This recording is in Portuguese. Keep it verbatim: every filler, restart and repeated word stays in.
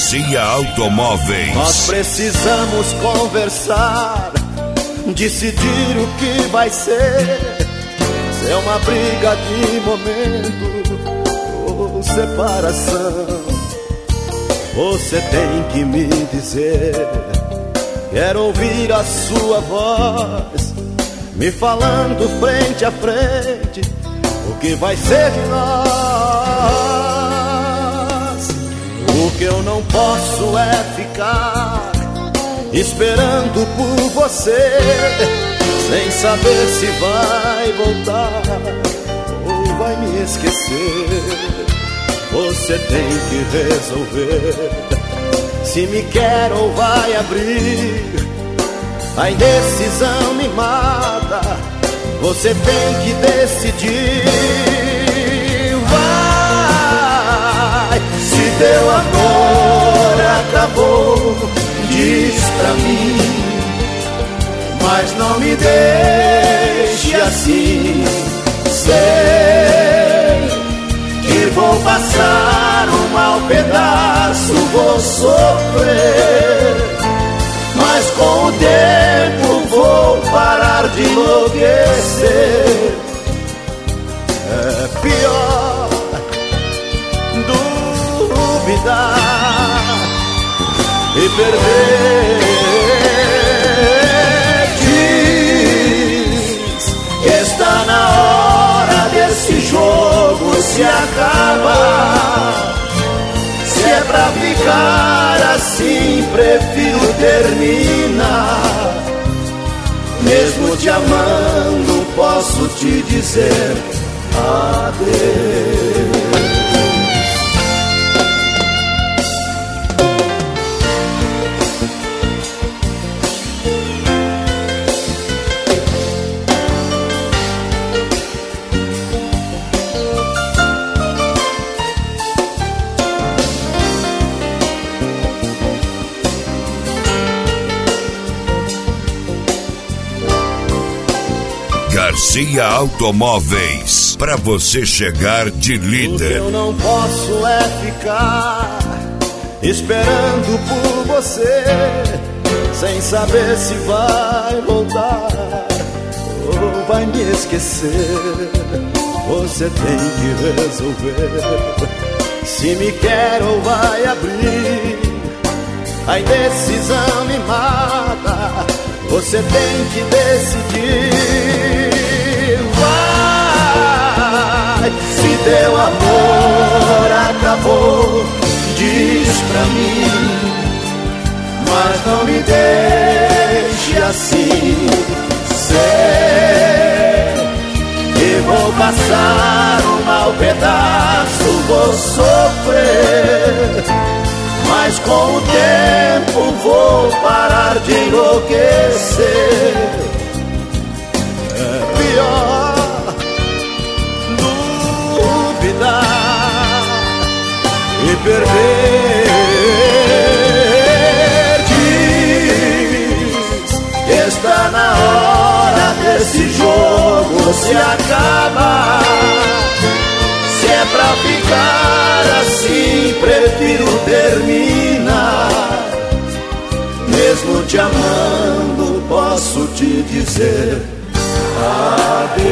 Garcia Automóveis. Nós precisamos conversar, decidir o que vai ser. Se é uma briga de momento ou separação, você tem que me dizer. Quero ouvir a sua voz me falando frente a frente o que vai ser de nós. O que eu não posso é ficar esperando por você, sem saber se vai voltar ou vai me esquecer. Você tem que resolver se me quer ou vai abrir. A indecisão me mata, você tem que decidir. Vai, se teu amor acabou, diz pra mim, mas não me deixe assim. Sei que vou passar um mau pedaço, vou sofrer, mas com o tempo vou parar de enlouquecer. É pior duvidar e perder. Diz que está na hora desse jogo se acabar. Se é pra ficar assim, prefiro terminar. Mesmo te amando, posso te dizer adeus. Garcia Automóveis, pra você chegar de líder. O que eu não posso é ficar esperando por você, sem saber se vai voltar ou vai me esquecer. Você tem que resolver se me quer ou vai abrir. A indecisão me mata, você tem que decidir. Vai, se teu amor acabou, diz pra mim, mas não me deixe assim. Sei que vou passar um mau pedaço, vou sofrer, mas com o tempo vou parar de enlouquecer. É pior duvidar e perder. Diz que está na hora desse jogo se acabar. Se é pra ficar assim, prefiro terminar. Mesmo te amando, posso te dizer adeus.